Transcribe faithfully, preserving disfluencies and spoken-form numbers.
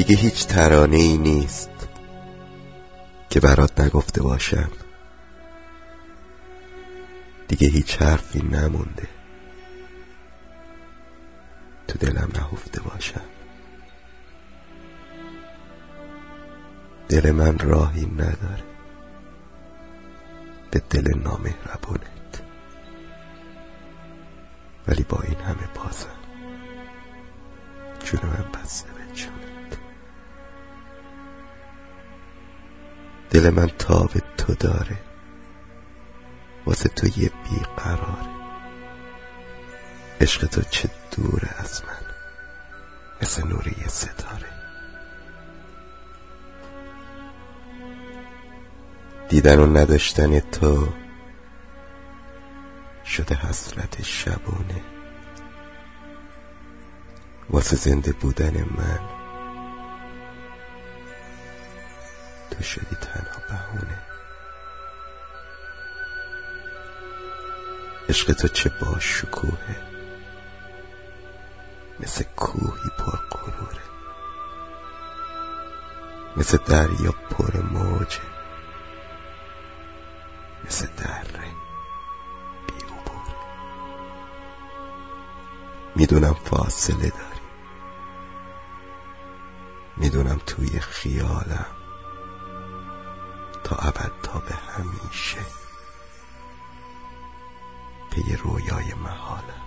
دیگه هیچ ترانه ای نیست که برات نگفته باشم، دیگه هیچ حرفی نمونده تو دلم نهفته باشم. دل من راهی نداره به دل نامهربونت، ولی با این همه بازم جون من بسته به جونت. دل من تاب تو داره، واسه تو یه بیقراره. عشق تو چه دوره از من، مثل نور یه ستاره. دیدن و نداشتن تو شده حسرت شبونه، واسه زنده بودن من تو شدی تنها بهونه. عشق تو چه با شکوهه، مثل کوهی پر غروره، مثل دریا پر موجه، مثل دره بی عبوره. میدونم فاصله داری، میدونم توی خیالم تا ابد تا به همیشه پی رویای محالم.